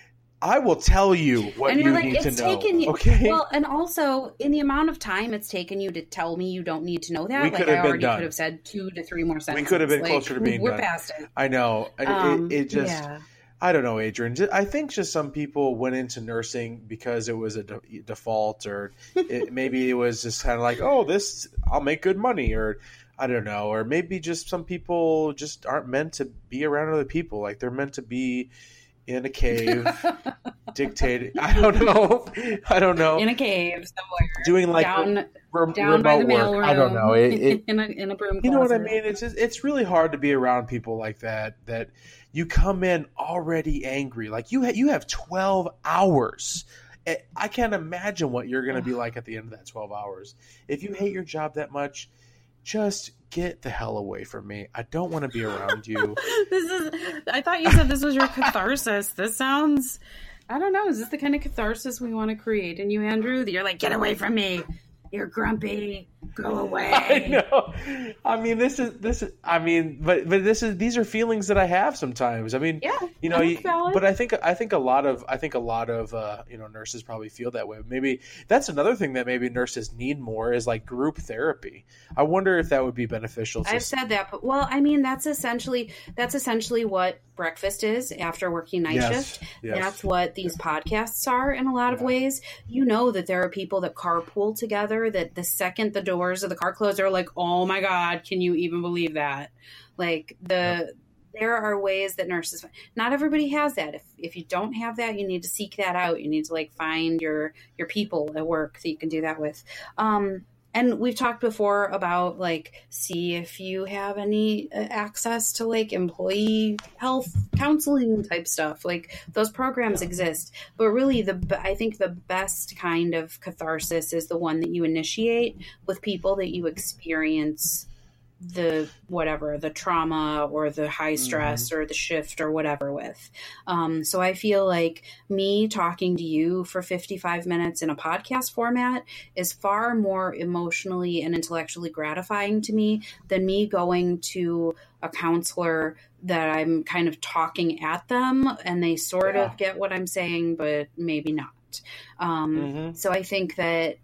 I will tell you what
and
you
you're like,
need
it's
to know.
taken you,
okay.
Well, and also in the amount of time it's taken you to tell me you don't need to know that,
We
like
could
I
have been
already
done.
could have said two to three more sentences.
We could have been
like,
closer to being
we're
done.
past it.
I know. It,
Um,
it, it just,
yeah.
I don't know, Adrian. I think just some people went into nursing because it was a de- default, or it, maybe it was just kind of like, oh, this, I'll make good money, or I don't know, or maybe just some people just aren't meant to be around other people. Like they're meant to be in a cave, dictating. I don't know. I don't know.
In a cave somewhere,
doing like
down,
re-
down by the
remote work. I don't know. It, it,
in a in a broom.
you know what I
closet.
mean? It's just, it's really hard to be around people like that. That you come in already angry. Like you ha- you have twelve hours. I can't imagine what you're going to be like at the end of that twelve hours. If you hate your job that much, just get the hell away from me. I don't want to be around you.
This is. I thought you said this was your catharsis. This sounds. I don't know. Is this the kind of catharsis we want to create in you, Andrew? That you're like, get away from me. You're grumpy. Go away.
I know. I mean, this is this is. I mean, but but this is these are feelings that I have sometimes. I mean,
Yeah,
you know,
that's
you,
valid.
but I think I think a lot of I think a lot of uh, you know nurses probably feel that way. Maybe that's another thing that maybe nurses need more is like group therapy. I wonder if that would be beneficial. To
I've said that, but well, I mean, that's essentially that's essentially what breakfast is after working night
Yes,
shift.
yes.
That's what these podcasts are in a lot of
Yeah.
ways. You know that there are people that carpool together. That the second the doors of the car close, they're like, "Oh my god, can you even believe that?" Like the.
Yep.
There are ways that nurses. Not everybody has that. If if you don't have that, you need to seek that out. You need to like find your your people at work that you can do that with. Um, And we've talked before about like, see if you have any uh, access to like employee health counseling type stuff. Like those programs exist, but really the, I think the best kind of catharsis is the one that you initiate with people that you experience the whatever the trauma or the high stress mm-hmm. or the shift or whatever with. Um, so I feel like me talking to you for fifty-five minutes in a podcast format is far more emotionally and intellectually gratifying to me than me going to a counselor that I'm kind of talking at them and they sort yeah. of get what I'm saying, but maybe not. Um, mm-hmm. So I think that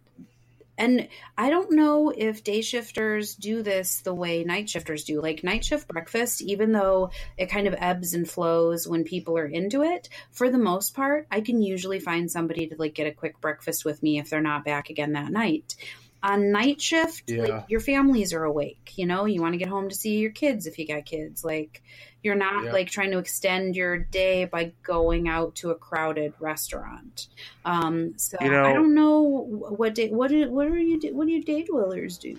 And I don't know if day shifters do this the way night shifters do. Like night shift breakfast, even though it kind of ebbs and flows when people are into it, for the most part, I can usually find somebody to like get a quick breakfast with me if they're not back again that night. On night shift,
yeah.
like your families are awake, you know, you want to get home to see your kids if you got kids. Like you're not yeah. like trying to extend your day by going out to a crowded restaurant. Um, so you know, I don't know what day, what do, what are you what do you day dwellers do?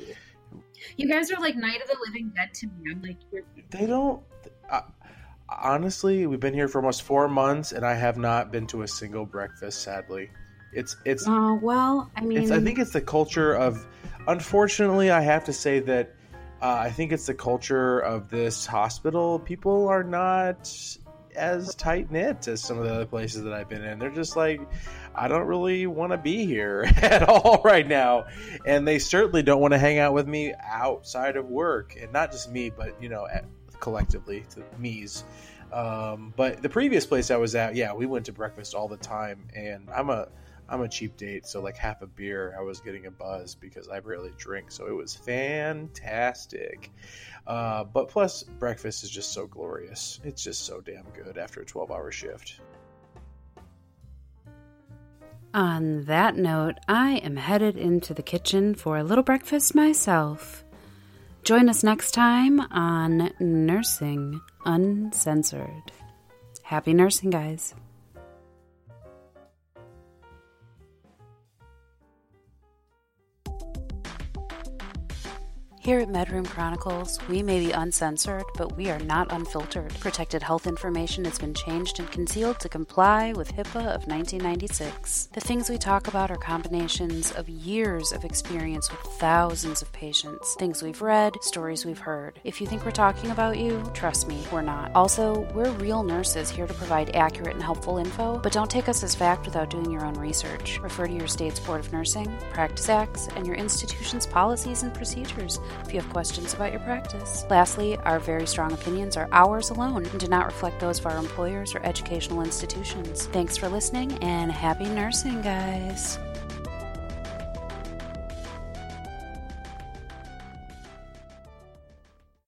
You guys are like Night of the Living Dead to me. I'm like, you're...
they don't. Uh, honestly, we've been here for almost four months, and I have not been to a single breakfast. Sadly. It's it's.
Oh uh, well, I mean,
it's, I think it's the culture of. Unfortunately, I have to say that uh, I think it's the culture of this hospital. People are not as tight knit as some of the other places that I've been in. They're just like, I don't really want to be here at all right now, and they certainly don't want to hang out with me outside of work, and not just me, but you know, at, collectively, the me's. Um, but the previous place I was at, yeah, we went to breakfast all the time, and I'm a I'm a cheap date, so like half a beer, I was getting a buzz because I rarely drink, so it was fantastic. Uh, but plus, breakfast is just so glorious. It's just so damn good after a twelve-hour shift.
On that note, I am headed into the kitchen for a little breakfast myself. Join us next time on Nursing Uncensored. Happy nursing, guys. Here at MedRoom Chronicles, we may be uncensored, but we are not unfiltered. Protected health information has been changed and concealed to comply with HIPAA of nineteen ninety-six. The things we talk about are combinations of years of experience with thousands of patients, things we've read, stories we've heard. If you think we're talking about you, trust me, we're not. Also, we're real nurses here to provide accurate and helpful info, but don't take us as fact without doing your own research. Refer to your state's Board of Nursing, Practice Acts, and your institution's policies and procedures if you have questions about your practice. Lastly, our very strong opinions are ours alone and do not reflect those of our employers or educational institutions. Thanks for listening, and happy nursing, guys.